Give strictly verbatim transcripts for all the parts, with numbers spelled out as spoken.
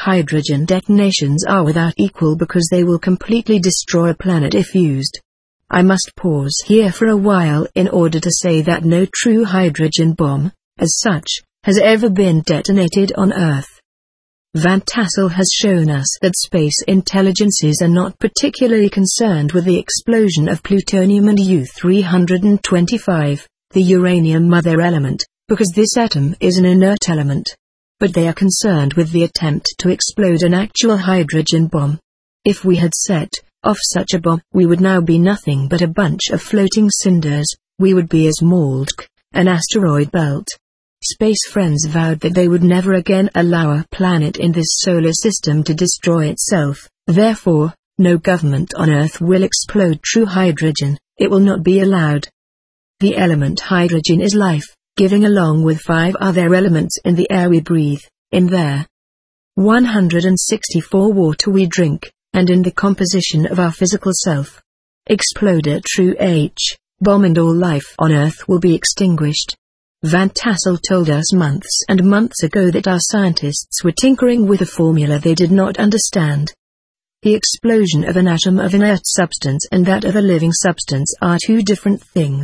Hydrogen detonations are without equal because they will completely destroy a planet if used. I must pause here for a while in order to say that no true hydrogen bomb, as such, has ever been detonated on Earth. Van Tassel has shown us that space intelligences are not particularly concerned with the explosion of plutonium and U three twenty-five, the uranium mother element, because this atom is an inert element. But they are concerned with the attempt to explode an actual hydrogen bomb. If we had set off such a bomb, we would now be nothing but a bunch of floating cinders. We would be as Moltke, an asteroid belt. Space friends vowed that they would never again allow a planet in this solar system to destroy itself. Therefore, no government on Earth will explode true hydrogen. It will not be allowed. The element hydrogen is life, giving along with five other elements in the air we breathe, in there. one hundred sixty-four water we drink, and in the composition of our physical self. Explode a true H-bomb and all life on Earth will be extinguished. Van Tassel told us months and months ago that our scientists were tinkering with a formula they did not understand. The explosion of an atom of inert substance and that of a living substance are two different things.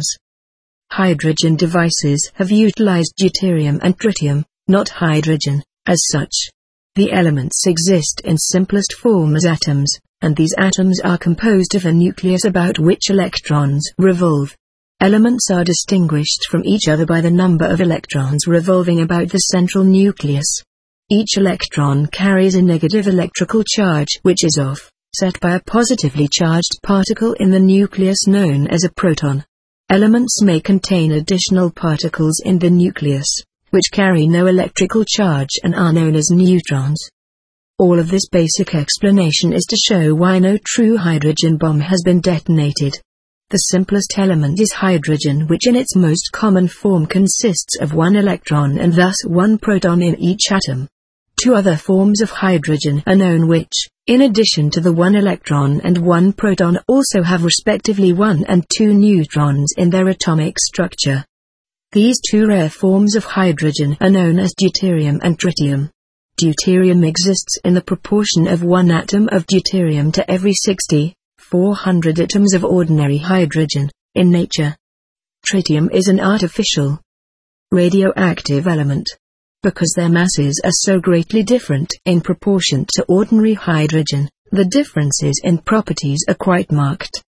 Hydrogen devices have utilized deuterium and tritium, not hydrogen, as such. The elements exist in simplest form as atoms, and these atoms are composed of a nucleus about which electrons revolve. Elements are distinguished from each other by the number of electrons revolving about the central nucleus. Each electron carries a negative electrical charge which is offset by a positively charged particle in the nucleus known as a proton. Elements may contain additional particles in the nucleus, which carry no electrical charge and are known as neutrons. All of this basic explanation is to show why no true hydrogen bomb has been detonated. The simplest element is hydrogen, which in its most common form consists of one electron and thus one proton in each atom. Two other forms of hydrogen are known which, in addition to the one electron and one proton, also have respectively one and two neutrons in their atomic structure. These two rare forms of hydrogen are known as deuterium and tritium. Deuterium exists in the proportion of one atom of deuterium to every sixty, four hundred atoms of ordinary hydrogen, in nature. Tritium is an artificial radioactive element. Because their masses are so greatly different in proportion to ordinary hydrogen, the differences in properties are quite marked.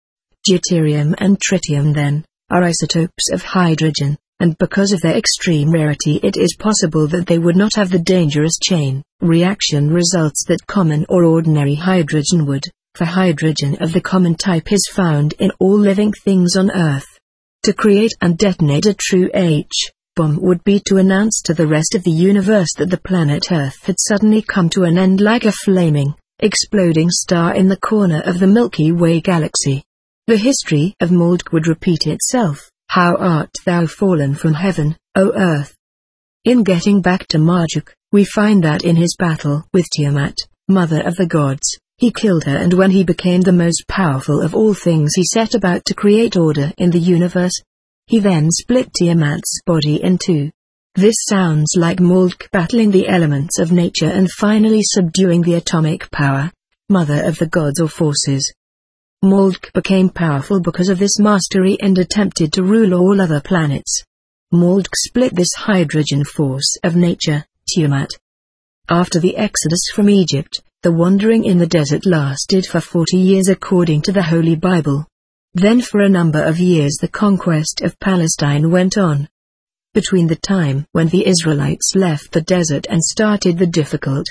Deuterium and tritium, then, are isotopes of hydrogen, and because of their extreme rarity it is possible that they would not have the dangerous chain reaction results that common or ordinary hydrogen would, for hydrogen of the common type is found in all living things on Earth. To create and detonate a true H-bomb would be to announce to the rest of the universe that the planet Earth had suddenly come to an end like a flaming, exploding star in the corner of the Milky Way galaxy. The history of Moltke would repeat itself. How art thou fallen from heaven, O Earth? In getting back to Marduk, we find that in his battle with Tiamat, mother of the gods, he killed her, and when he became the most powerful of all things he set about to create order in the universe. He then split Tiamat's body in two. This sounds like Moltke battling the elements of nature and finally subduing the atomic power, mother of the gods or forces. Moltke became powerful because of this mastery and attempted to rule all other planets. Moltke split this hydrogen force of nature, Tiamat. After the exodus from Egypt, the wandering in the desert lasted for forty years according to the Holy Bible. Then for a number of years the conquest of Palestine went on. Between the time when the Israelites left the desert and started the difficult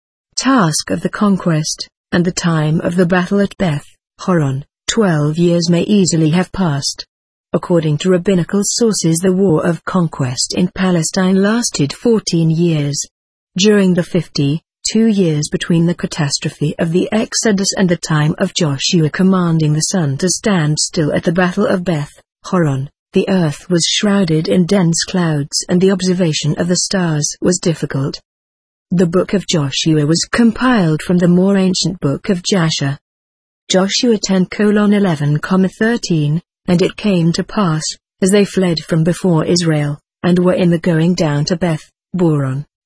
task of the conquest, and the time of the battle at Beth Horon, twelve years may easily have passed. According to rabbinical sources, the war of conquest in Palestine lasted fourteen years. During the fifty-two years between the catastrophe of the Exodus and the time of Joshua commanding the sun to stand still at the battle of Beth Horon, the earth was shrouded in dense clouds and the observation of the stars was difficult. The book of Joshua was compiled from the more ancient book of Jasher. Joshua ten eleven thirteen, and it came to pass, as they fled from before Israel, and were in the going down to Beth Boron,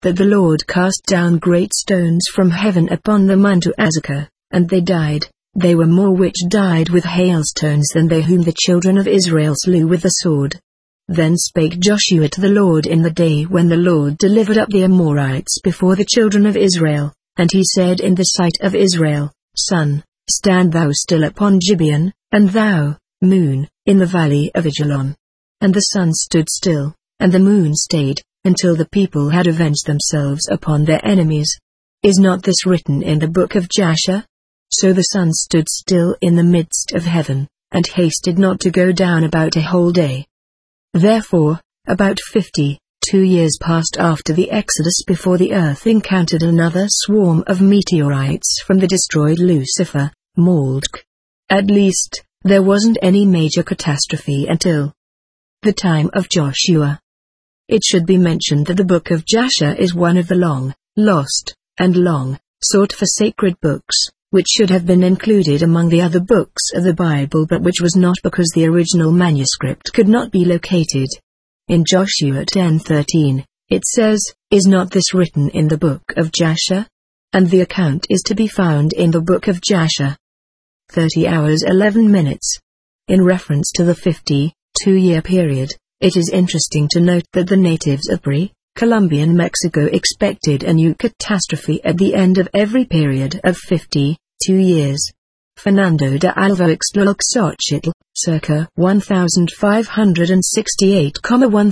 that the Lord cast down great stones from heaven upon them unto Azekah, and they died. They were more which died with hailstones than they whom the children of Israel slew with the sword. Then spake Joshua to the Lord in the day when the Lord delivered up the Amorites before the children of Israel, and he said in the sight of Israel, Sun, stand thou still upon Gibeon, and thou, moon, in the valley of Ajalon. And the sun stood still, and the moon stayed, until the people had avenged themselves upon their enemies. Is not this written in the book of Jasher? So the sun stood still in the midst of heaven, and hasted not to go down about a whole day. Therefore, about fifty, two years passed after the Exodus before the earth encountered another swarm of meteorites from the destroyed Lucifer, Moloch. At least, there wasn't any major catastrophe until the time of Joshua. It should be mentioned that the book of Jasher is one of the long, lost, and long, sought for sacred books, which should have been included among the other books of the Bible but which was not because the original manuscript could not be located. In Joshua ten thirteen, it says, Is not this written in the book of Jasher? And the account is to be found in the book of Jasher. thirty hours eleven minutes. In reference to the fifty-two-year period, it is interesting to note that the natives of pre-Columbian Mexico expected a new catastrophe at the end of every period of fifty-two years. Fernando de Alva Ixtlahuaxochitl, circa fifteen sixty-eight to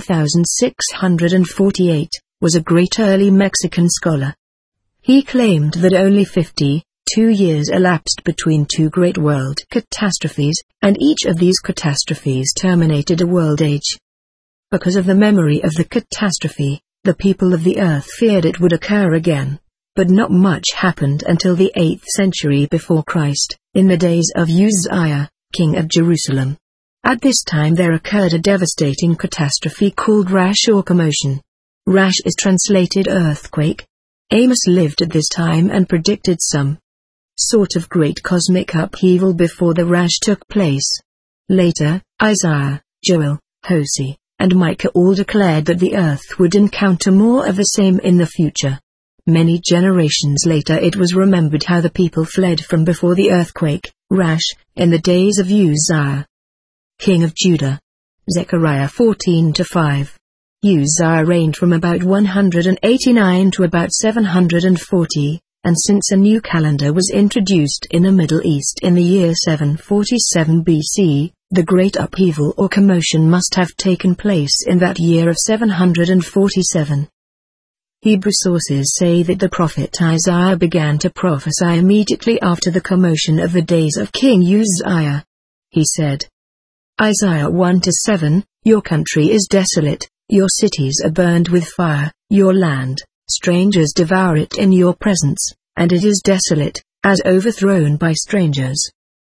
sixteen forty-eight, was a great early Mexican scholar. He claimed that only fifty-two years elapsed between two great world catastrophes, and each of these catastrophes terminated a world age. Because of the memory of the catastrophe, the people of the earth feared it would occur again. But not much happened until the eighth century before Christ, in the days of Uzziah, king of Jerusalem. At this time there occurred a devastating catastrophe called rash or commotion. Rash is translated earthquake. Amos lived at this time and predicted some sort of great cosmic upheaval before the rash took place. Later, Isaiah, Joel, Hosea, and Micah all declared that the earth would encounter more of the same in the future. Many generations later it was remembered how the people fled from before the earthquake, rash, in the days of Uzziah, king of Judah. Zechariah fourteen to five. Uzziah reigned from about one hundred eighty-nine to about seven hundred forty, and since a new calendar was introduced in the Middle East in the year seven forty-seven B C, the great upheaval or commotion must have taken place in that year of seven hundred forty-seven. Hebrew sources say that the prophet Isaiah began to prophesy immediately after the commotion of the days of King Uzziah. He said, Isaiah one to seven, Your country is desolate, your cities are burned with fire, your land, strangers devour it in your presence, and it is desolate, as overthrown by strangers.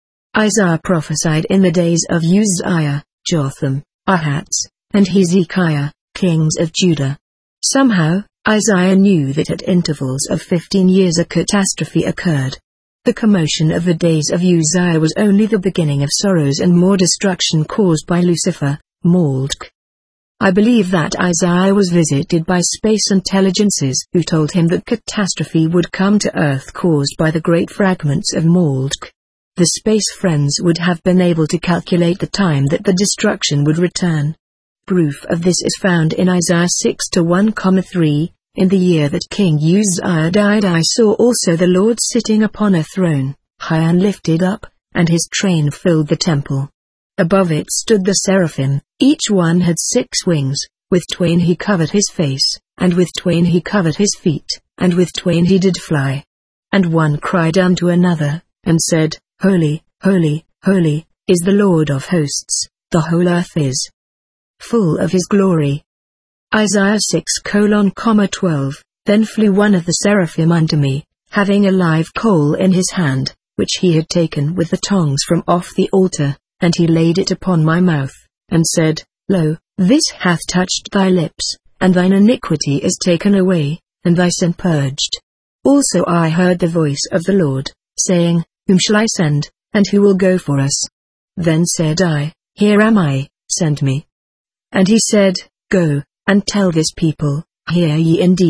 Isaiah prophesied in the days of Uzziah, Jotham, Ahaz, and Hezekiah, kings of Judah. Somehow, Isaiah knew that at intervals of fifteen years a catastrophe occurred. The commotion of the days of Uzziah was only the beginning of sorrows and more destruction caused by Lucifer, Moloch. I believe that Isaiah was visited by space intelligences who told him that catastrophe would come to Earth caused by the great fragments of Moloch. The space friends would have been able to calculate the time that the destruction would return. Proof of this is found in Isaiah six to one to three, In the year that King Uzziah died I saw also the Lord sitting upon a throne, high and lifted up, and his train filled the temple. Above it stood the seraphim, each one had six wings, with twain he covered his face, and with twain he covered his feet, and with twain he did fly. And one cried unto another, and said, Holy, holy, holy, is the Lord of hosts, the whole earth is full of his glory. Isaiah six colon twelve, Then flew one of the seraphim unto me, having a live coal in his hand, which he had taken with the tongs from off the altar, and he laid it upon my mouth, and said, Lo, this hath touched thy lips, and thine iniquity is taken away, and thy sin purged. Also I heard the voice of the Lord, saying, Whom shall I send, and who will go for us? Then said I, Here am I, send me. And he said, Go, and tell this people, Hear ye indeed,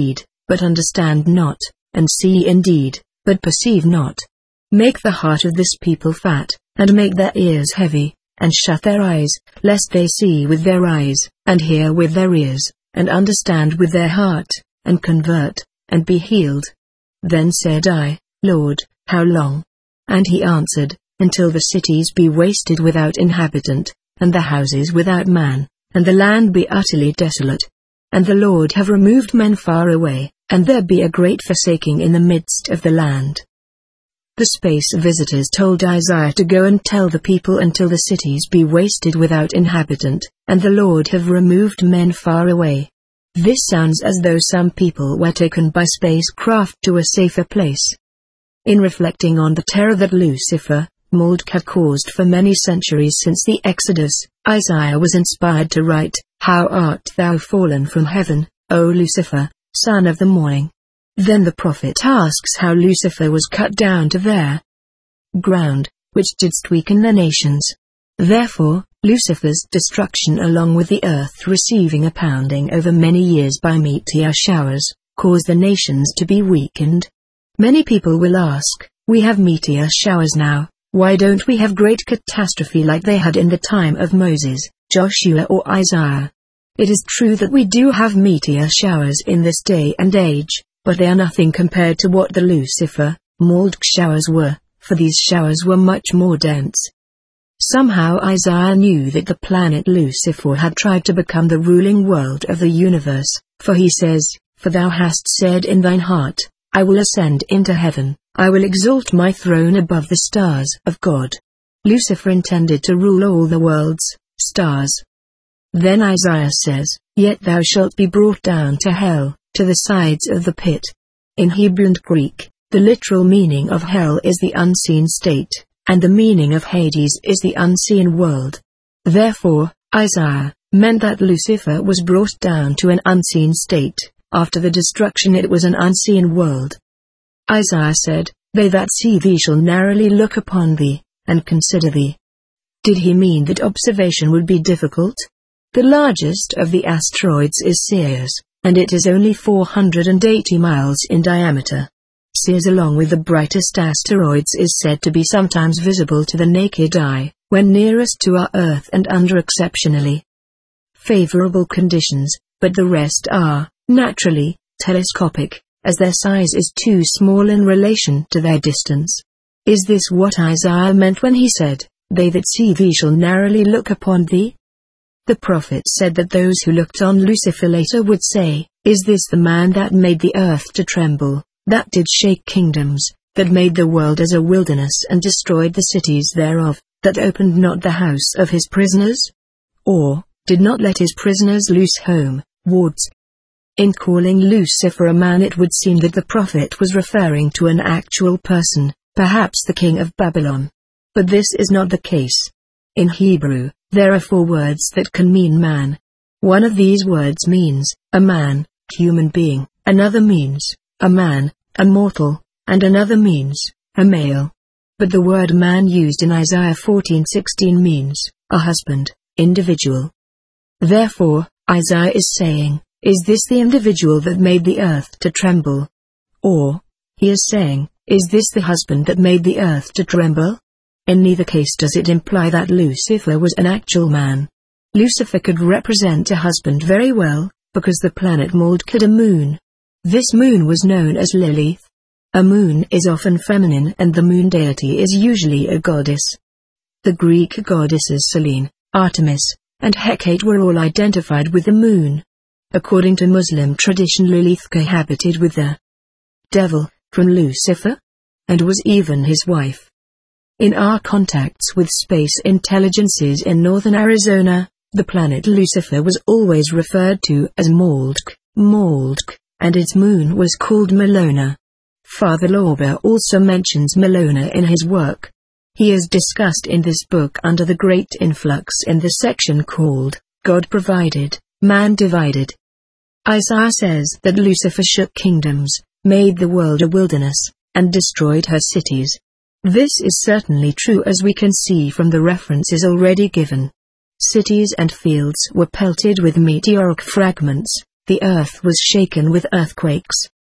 but understand not, and see indeed, but perceive not. Make the heart of this people fat, and make their ears heavy, and shut their eyes, lest they see with their eyes, and hear with their ears, and understand with their heart, and convert, and be healed. Then said I, Lord, how long? And he answered, until the cities be wasted without inhabitant, and the houses without man, and the land be utterly desolate. And the Lord have removed men far away, and there be a great forsaking in the midst of the land. The space visitors told Isaiah to go and tell the people until the cities be wasted without inhabitant, and the Lord have removed men far away. This sounds as though some people were taken by spacecraft to a safer place. In reflecting on the terror that Lucifer, Moloch had caused for many centuries since the Exodus, Isaiah was inspired to write, How art thou fallen from heaven, O Lucifer, son of the morning. Then the prophet asks how Lucifer was cut down to their ground, which didst weaken the nations. Therefore, Lucifer's destruction along with the earth receiving a pounding over many years by meteor showers, caused the nations to be weakened. Many people will ask, we have meteor showers now, why don't we have great catastrophe like they had in the time of Moses, Joshua or Isaiah? It is true that we do have meteor showers in this day and age, but they are nothing compared to what the Lucifer, Moloch showers were, for these showers were much more dense. Somehow Isaiah knew that the planet Lucifer had tried to become the ruling world of the universe, for he says, For thou hast said in thine heart, I will ascend into heaven, I will exalt my throne above the stars of God. Lucifer intended to rule all the world's stars. Then Isaiah says, Yet thou shalt be brought down to hell, to the sides of the pit. In Hebrew and Greek, the literal meaning of hell is the unseen state, and the meaning of Hades is the unseen world. Therefore, Isaiah meant that Lucifer was brought down to an unseen state. After the destruction it was an unseen world. Isaiah said, They that see thee shall narrowly look upon thee, and consider thee. Did he mean that observation would be difficult? The largest of the asteroids is Ceres, and it is only four hundred eighty miles in diameter. Ceres along with the brightest asteroids is said to be sometimes visible to the naked eye, when nearest to our Earth and under exceptionally favorable conditions, but the rest are, naturally, telescopic, as their size is too small in relation to their distance. Is this what Isaiah meant when he said, They that see thee shall narrowly look upon thee? The prophet said that those who looked on Lucifer later would say, Is this the man that made the earth to tremble, that did shake kingdoms, that made the world as a wilderness and destroyed the cities thereof, that opened not the house of his prisoners? Or, did not let his prisoners loose home, wards? In calling Lucifer a man it would seem that the prophet was referring to an actual person, perhaps the king of Babylon. But this is not the case. In Hebrew, there are four words that can mean man. One of these words means, a man, human being, another means, a man, a mortal, and another means, a male. But the word man used in Isaiah fourteen sixteen means, a husband, individual. Therefore, Isaiah is saying, Is this the individual that made the earth to tremble? Or, he is saying, Is this the husband that made the earth to tremble? In neither case does it imply that Lucifer was an actual man. Lucifer could represent a husband very well, because the planet Moloch had a moon. This moon was known as Lilith. A moon is often feminine and the moon deity is usually a goddess. The Greek goddesses Selene, Artemis, and Hecate were all identified with the moon. According to Muslim tradition, Lilith cohabited with the devil, from Lucifer, and was even his wife. In our contacts with space intelligences in northern Arizona, the planet Lucifer was always referred to as Moloch, Moloch, and its moon was called Melona. Father Lauber also mentions Melona in his work. He is discussed in this book under the Great Influx in the section called, God Provided, Man Divided. Isaiah says that Lucifer shook kingdoms, made the world a wilderness, and destroyed her cities. This is certainly true as we can see from the references already given. Cities and fields were pelted with meteoric fragments, the earth was shaken with earthquakes,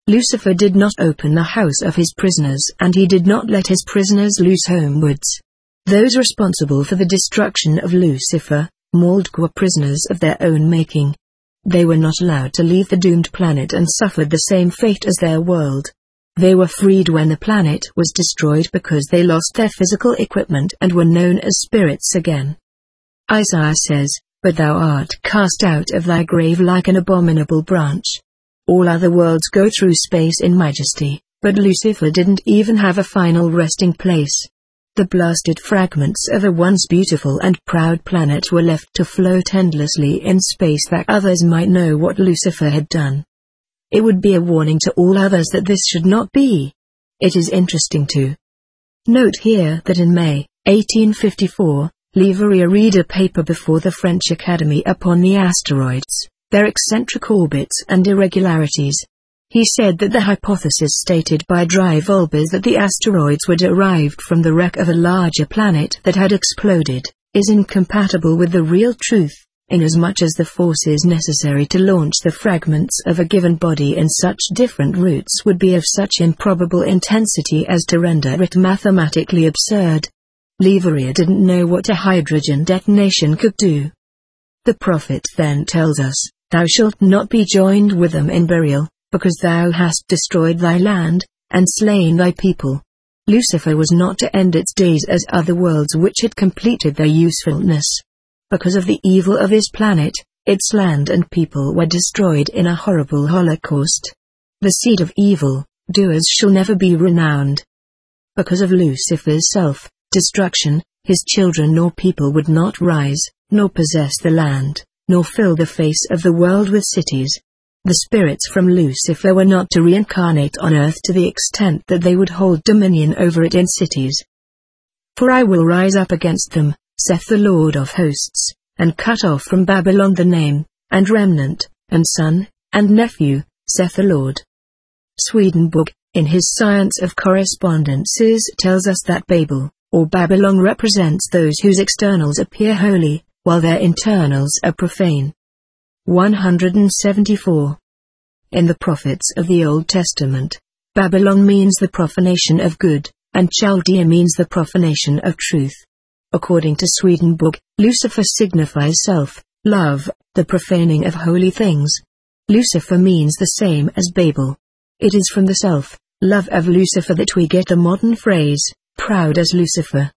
Lucifer did not open the house of his prisoners, and he did not let his prisoners loose homewards. Those responsible for the destruction of Lucifer, Marduk, were prisoners of their own making. They were not allowed to leave the doomed planet and suffered the same fate as their world. They were freed when the planet was destroyed because they lost their physical equipment and were known as spirits again. Isaiah says, "But thou art cast out of thy grave like an abominable branch." All other worlds go through space in majesty, but Lucifer didn't even have a final resting place. The blasted fragments of a once beautiful and proud planet were left to float endlessly in space that others might know what Lucifer had done. It would be a warning to all others that this should not be. It is interesting to note here that in May, eighteen fifty-four, Leverrier read a paper before the French Academy upon the asteroids, their eccentric orbits and irregularities. He said that the hypothesis stated by Dryvulbas that the asteroids were derived from the wreck of a larger planet that had exploded, is incompatible with the real truth, inasmuch as the forces necessary to launch the fragments of a given body in such different routes would be of such improbable intensity as to render it mathematically absurd. Leverrier didn't know what a hydrogen detonation could do. The prophet then tells us, "Thou shalt not be joined with them in burial, because thou hast destroyed thy land, and slain thy people." Lucifer was not to end its days as other worlds which had completed their usefulness. Because of the evil of his planet, its land and people were destroyed in a horrible holocaust. The seed of evil, doers shall never be renowned. Because of Lucifer's self-destruction, his children nor people would not rise, nor possess the land, nor fill the face of the world with cities. The spirits from Lucifer were not to reincarnate on earth to the extent that they would hold dominion over it in cities. "For I will rise up against them, saith the Lord of hosts, and cut off from Babylon the name, and remnant, and son, and nephew, saith the Lord." Swedenborg, in his Science of Correspondences, tells us that Babel, or Babylon, represents those whose externals appear holy, while their internals are profane. one hundred seventy-four. In the prophets of the Old Testament, Babylon means the profanation of good, and Chaldea means the profanation of truth. According to Swedenborg, Lucifer signifies self-love, the profaning of holy things. Lucifer means the same as Babel. It is from the self-love of Lucifer that we get the modern phrase, "proud as Lucifer."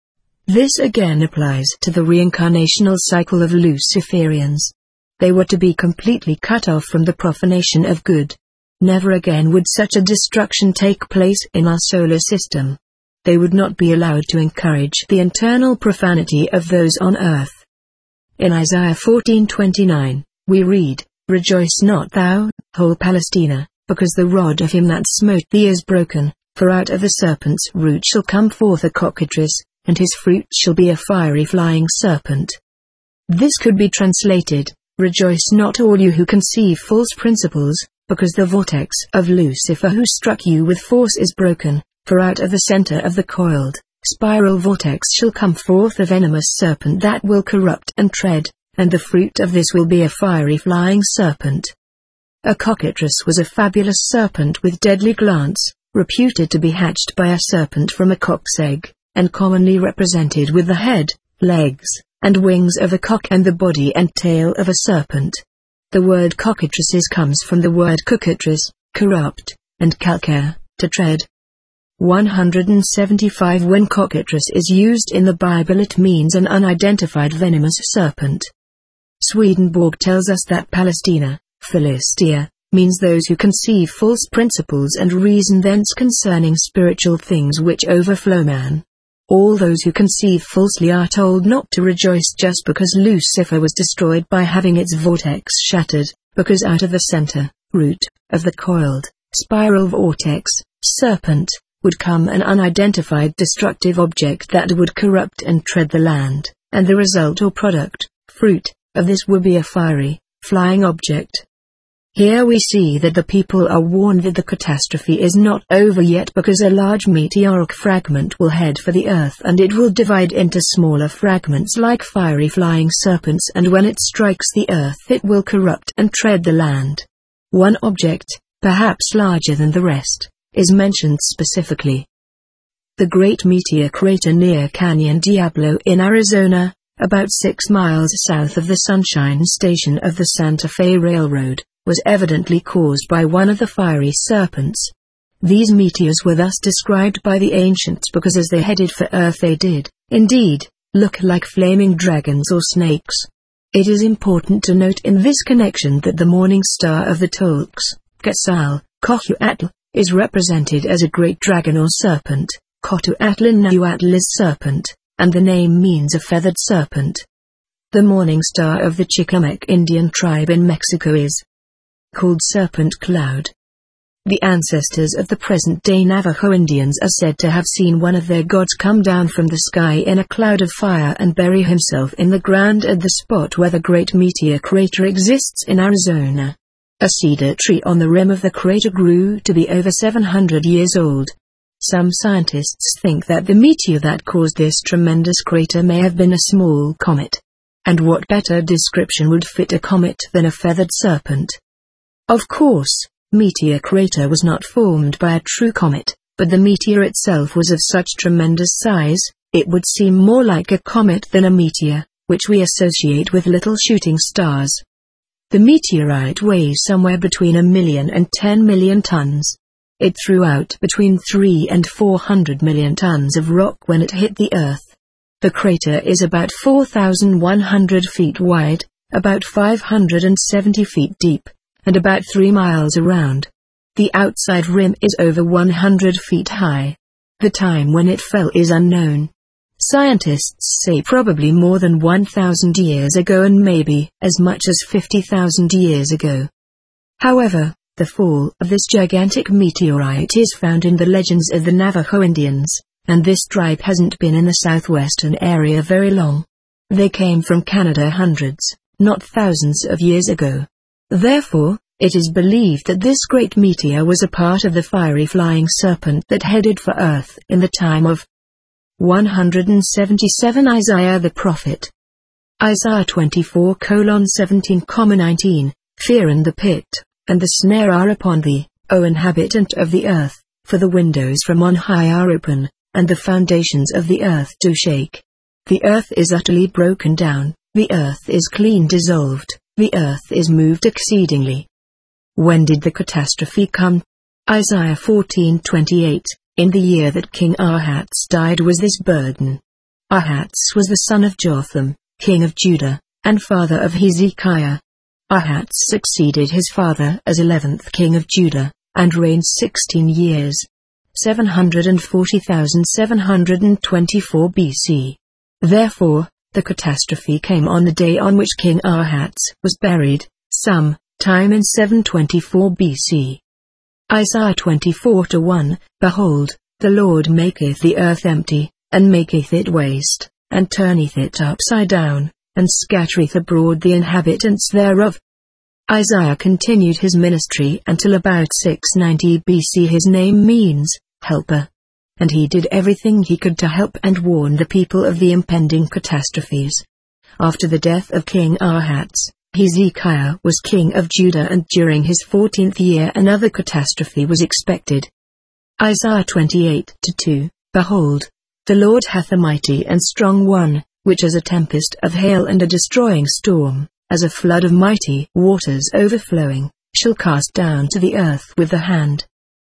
This again applies to the reincarnational cycle of Luciferians. They were to be completely cut off from the profanation of good. Never again would such a destruction take place in our solar system. They would not be allowed to encourage the internal profanity of those on earth. In Isaiah fourteen twenty-nine, we read, "Rejoice not thou, whole Palestina, because the rod of him that smote thee is broken, for out of the serpent's root shall come forth a cockatrice, and his fruit shall be a fiery flying serpent." This could be translated, "Rejoice not all you who conceive false principles, because the vortex of Lucifer who struck you with force is broken, for out of the center of the coiled, spiral vortex shall come forth a venomous serpent that will corrupt and tread, and the fruit of this will be a fiery flying serpent." A cockatrice was a fabulous serpent with deadly glance, reputed to be hatched by a serpent from a cock's egg, and commonly represented with the head, legs, and wings of a cock and the body and tail of a serpent. The word cockatrices comes from the word cockatrice, corrupt, and calcare, to tread. one hundred seventy-five. When cockatrice is used in the Bible, it means an unidentified venomous serpent. Swedenborg tells us that Palestina, Philistia, means those who conceive false principles and reason thence concerning spiritual things which overflow man. All those who conceive falsely are told not to rejoice just because Lucifer was destroyed by having its vortex shattered, because out of the center, root, of the coiled, spiral vortex, serpent, would come an unidentified destructive object that would corrupt and tread the land, and the result or product, fruit, of this would be a fiery, flying object. Here we see that the people are warned that the catastrophe is not over yet, because a large meteoric fragment will head for the earth and it will divide into smaller fragments like fiery flying serpents, and when it strikes the earth it will corrupt and tread the land. One object, perhaps larger than the rest, is mentioned specifically. The great meteor crater near Canyon Diablo in Arizona, about six miles south of the Sunshine Station of the Santa Fe Railroad, was evidently caused by one of the fiery serpents. These meteors were thus described by the ancients because as they headed for Earth they did, indeed, look like flaming dragons or snakes. It is important to note in this connection that the morning star of the Toltecs, Quetzalcoatl, is represented as a great dragon or serpent. Coatl is serpent, and the name means a feathered serpent. The morning star of the Chichimeque Indian tribe in Mexico is called Serpent Cloud. The ancestors of the present-day Navajo Indians are said to have seen one of their gods come down from the sky in a cloud of fire and bury himself in the ground at the spot where the great meteor crater exists in Arizona. A cedar tree on the rim of the crater grew to be over seven hundred years old. Some scientists think that the meteor that caused this tremendous crater may have been a small comet. And what better description would fit a comet than a feathered serpent? Of course, meteor crater was not formed by a true comet, but the meteor itself was of such tremendous size, it would seem more like a comet than a meteor, which we associate with little shooting stars. The meteorite weighs somewhere between a million and ten million tons. It threw out between three and four hundred million tons of rock when it hit the Earth. The crater is about four thousand one hundred feet wide, about five hundred seventy feet deep, and about three miles around. The outside rim is over one hundred feet high. The time when it fell is unknown. Scientists say probably more than one thousand years ago and maybe as much as fifty thousand years ago. However, the fall of this gigantic meteorite is found in the legends of the Navajo Indians, and this tribe hasn't been in the southwestern area very long. They came from Canada hundreds, not thousands of years ago. Therefore, it is believed that this great meteor was a part of the fiery flying serpent that headed for Earth in the time of one hundred seventy-seven Isaiah the prophet. Isaiah twenty-four seventeen nineteen, Fear and the pit, and the snare are upon thee, O inhabitant of the earth, for the windows from on high are open, and the foundations of the earth do shake. The earth is utterly broken down, the earth is clean dissolved, the earth is moved exceedingly. When did the catastrophe come? Isaiah fourteen twenty-eight, in the year that King Ahaz died was this burden. Ahaz was the son of Jotham, king of Judah, and father of Hezekiah. Ahaz succeeded his father as eleventh king of Judah, and reigned sixteen years. seven hundred forty thousand seven hundred twenty-four B C. Therefore, the catastrophe came on the day on which King Ahaz was buried, some time in seven twenty-four B C. Isaiah twenty-four one, Behold, the Lord maketh the earth empty, and maketh it waste, and turneth it upside down, and scattereth abroad the inhabitants thereof. Isaiah continued his ministry until about six ninety B C. His name means, helper. And he did everything he could to help and warn the people of the impending catastrophes. After the death of King Ahaz, Hezekiah was king of Judah, and during his fourteenth year another catastrophe was expected. Isaiah twenty-eight two, Behold, the Lord hath a mighty and strong one, which as a tempest of hail and a destroying storm, as a flood of mighty waters overflowing, shall cast down to the earth with the hand.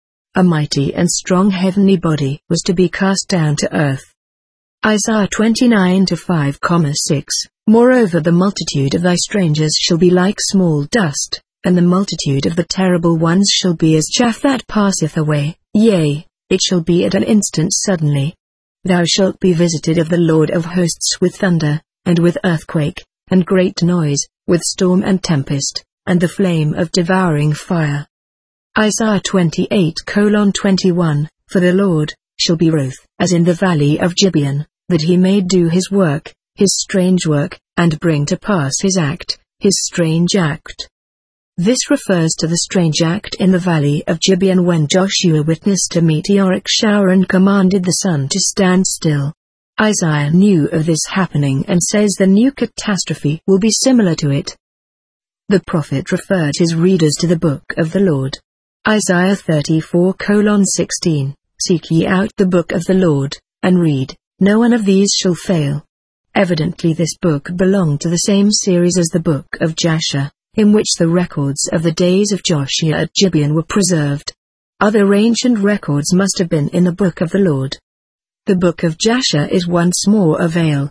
A mighty and strong heavenly body was to be cast down to earth. Isaiah twenty-nine five six, Moreover the multitude of thy strangers shall be like small dust, and the multitude of the terrible ones shall be as chaff that passeth away, yea, it shall be at an instant suddenly. Thou shalt be visited of the Lord of hosts with thunder, and with earthquake, and great noise, with storm and tempest, and the flame of devouring fire. Isaiah twenty-eight twenty-one, For the Lord shall be wroth, as in the valley of Gibeon, that he may do his work, his strange work, and bring to pass his act, his strange act. This refers to the strange act in the valley of Gibeon when Joshua witnessed a meteoric shower and commanded the sun to stand still. Isaiah knew of this happening and says the new catastrophe will be similar to it. The prophet referred his readers to the book of the Lord. Isaiah thirty-four sixteen, Seek ye out the book of the Lord, and read, no one of these shall fail. Evidently this book belonged to the same series as the book of Jasher, in which the records of the days of Joshua at Gibeon were preserved. Other ancient records must have been in the book of the Lord. The book of Jasher is once more available,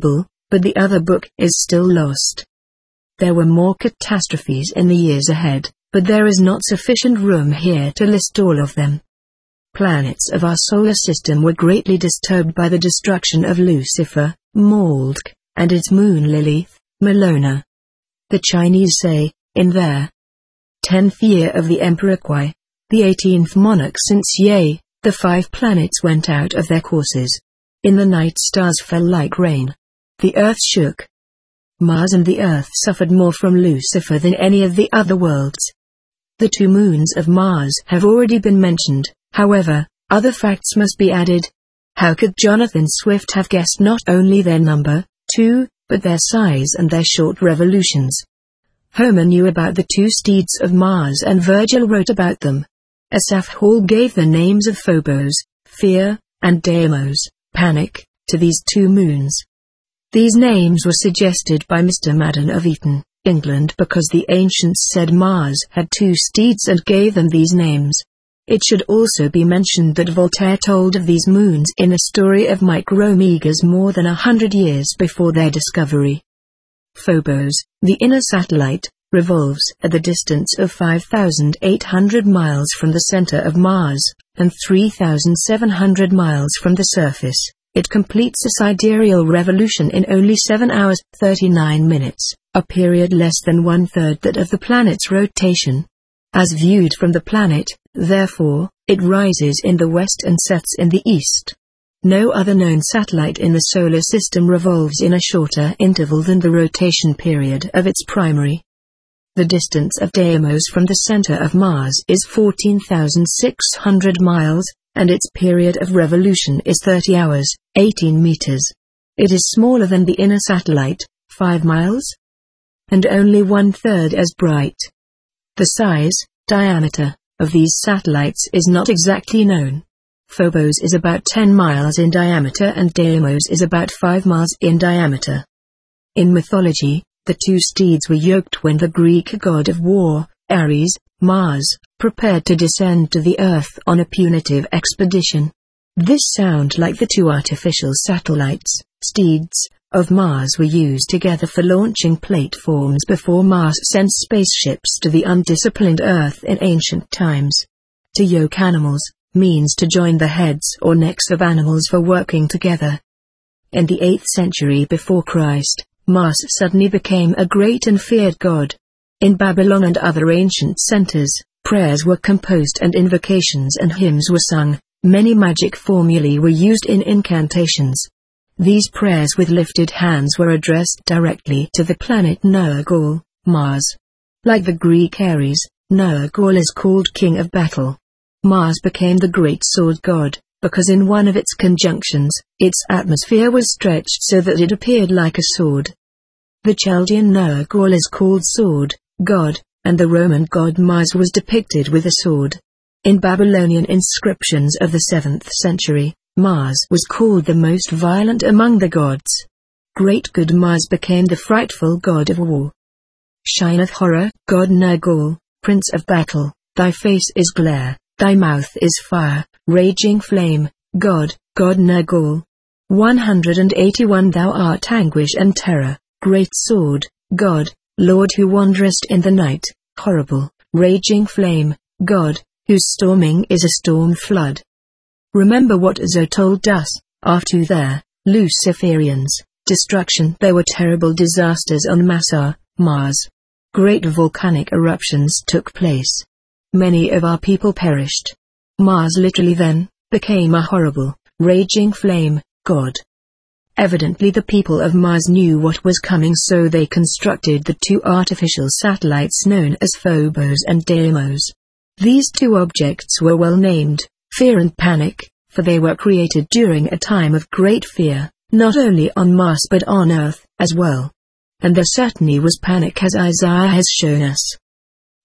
but the other book is still lost. There were more catastrophes in the years ahead, but there is not sufficient room here to list all of them. Planets of our solar system were greatly disturbed by the destruction of Lucifer, Moloch, and its moon Lilith, Melona. The Chinese say, in their tenth year of the Emperor Qi, the eighteenth monarch since Ye, the five planets went out of their courses. In the night stars fell like rain. The earth shook. Mars and the earth suffered more from Lucifer than any of the other worlds. The two moons of Mars have already been mentioned, however, other facts must be added. How could Jonathan Swift have guessed not only their number, two, but their size and their short revolutions? Homer knew about the two steeds of Mars and Virgil wrote about them. Asaph Hall gave the names of Phobos, fear, and Deimos, panic, to these two moons. These names were suggested by Mister Madden of Eton, England, because the ancients said Mars had two steeds and gave them these names. It should also be mentioned that Voltaire told of these moons in the story of Micromegas more than a hundred years before their discovery. Phobos, the inner satellite, revolves at the distance of five thousand eight hundred miles from the center of Mars, and three thousand seven hundred miles from the surface. It completes a sidereal revolution in only seven hours, thirty-nine minutes, a period less than one-third that of the planet's rotation. As viewed from the planet, therefore, it rises in the west and sets in the east. No other known satellite in the solar system revolves in a shorter interval than the rotation period of its primary. The distance of Deimos from the center of Mars is fourteen thousand six hundred miles, and its period of revolution is thirty hours, eighteen meters. It is smaller than the inner satellite, five miles, and only one-third as bright. The size, diameter, of these satellites is not exactly known. Phobos is about ten miles in diameter and Deimos is about five miles in diameter. In mythology, the two steeds were yoked when the Greek god of war, Ares, Mars, prepared to descend to the Earth on a punitive expedition. This sound like the two artificial satellites, steeds, of Mars were used together for launching platforms before Mars sent spaceships to the undisciplined Earth in ancient times. To yoke animals means to join the heads or necks of animals for working together. In the eighth century before Christ, Mars suddenly became a great and feared god. In Babylon and other ancient centers, prayers were composed and invocations and hymns were sung. Many magic formulae were used in incantations. These prayers with lifted hands were addressed directly to the planet Nergal, Mars. Like the Greek Ares, Nergal is called king of battle. Mars became the great sword god, because in one of its conjunctions, its atmosphere was stretched so that it appeared like a sword. The Chaldean Nergal is called sword god, and the Roman god Mars was depicted with a sword. In Babylonian inscriptions of the seventh century, Mars was called the most violent among the gods. Great good Mars became the frightful god of war. Shineth horror, god Nergal, prince of battle, thy face is glare, thy mouth is fire, raging flame, god, god Nergal. one hundred eighty-one Thou art anguish and terror, great sword, god, Lord who wanderest in the night, horrible, raging flame, god, whose storming is a storm flood. Remember what Zo told us, after their, Luciferians, destruction there were terrible disasters on Masar, Mars. Great volcanic eruptions took place. Many of our people perished. Mars literally then, became a horrible, raging flame, god. Evidently the people of Mars knew what was coming, so they constructed the two artificial satellites known as Phobos and Deimos. These two objects were well named, Fear and Panic, for they were created during a time of great fear, not only on Mars but on Earth, as well. And there certainly was panic, as Isaiah has shown us.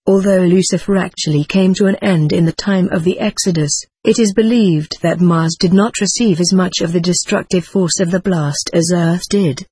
Although Lucifer actually came to an end in the time of the Exodus, it is believed that Mars did not receive as much of the destructive force of the blast as Earth did.